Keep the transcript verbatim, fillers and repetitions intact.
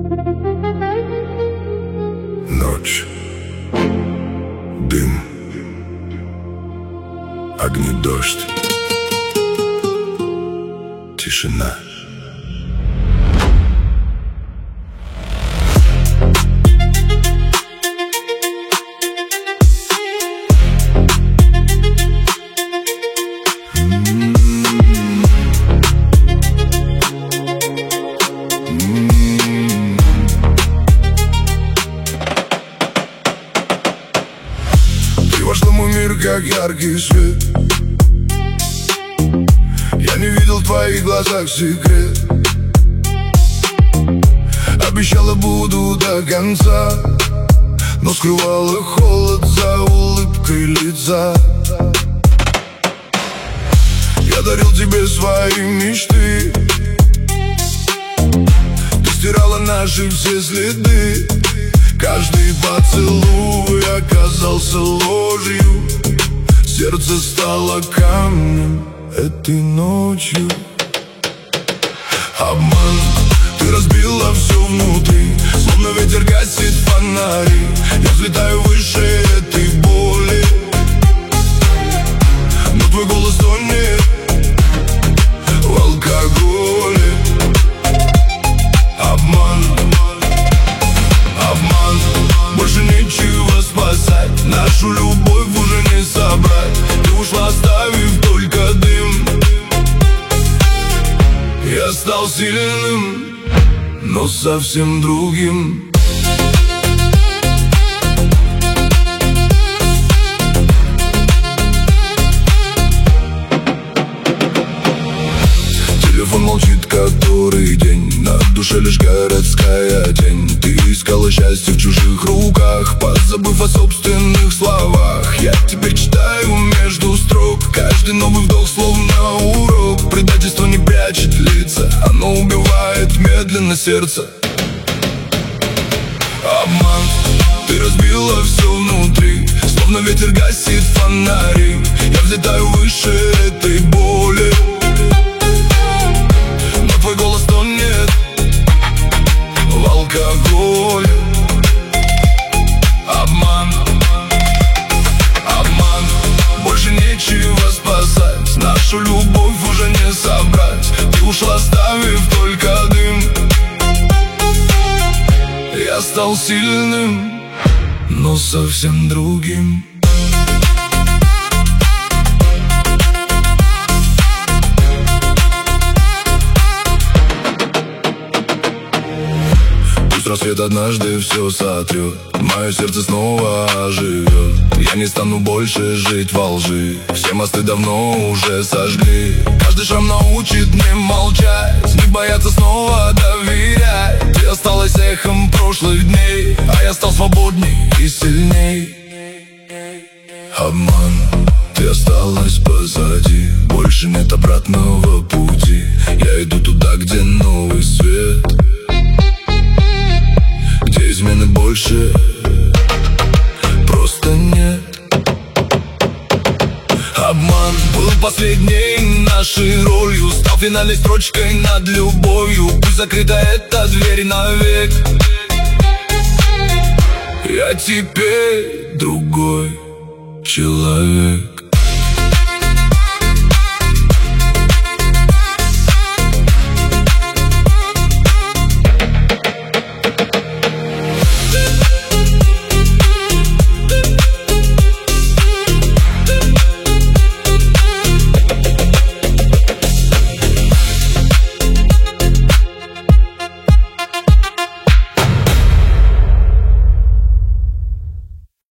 Ночь, дым, огни, дождь, тишина. Вошла в мой мир, как яркий свет. Я не видел в твоих глазах секрет. Обещала, буду до конца, но скрывала холод за улыбкой лица. Я дарил тебе свои мечты. Ты стирала наши все следы. Каждый поцелуй оказался ложью. Сердце стало камнем этой ночью. Обман, ты разбила все внутри. Словно ветер гасит фонари. Я взлетаю выше этой боли, но твой голос тонет в алкоголе. Обман, обман, больше нечего спасать. Нашу любовь уже не собрать. Ты ушла, оставив только дым. Я стал сильным, но совсем другим. Телефон молчит который день. На душе лишь городская тень. Ты искала счастье в чужих руках, позабыв о собственных словах. Я теперь читаю между строк. Каждый новый вдох словно урок. Предательство не прячет лица, оно убивает медленно сердце. Обман, ты разбила все внутри. Словно ветер гасит фонари. Я взлетаю выше этой боли, но твой голос тонет в алкоголе. Обман, обман, больше нечего спасать. Нашу любовь уже не собрать. Ты ушла, оставив только дым. Я стал сильным, но совсем другим. Пусть рассвет однажды все сотрет, мое сердце снова оживет. Я не стану больше жить во лжи. Все мосты давно уже сожгли. Каждый шаг научит мне молчать, не бояться снова доверять. Ты осталась эхом прошлых дней, а я стал свободней и сильней. Обман, ты осталась позади. Больше нет обратного пути. Я иду туда, где новый свет, где измены больше просто нет. Обман был последней нашей ролью, стал финальной строчкой над любовью. Пусть закрыта эта дверь навек. Я теперь другой человек.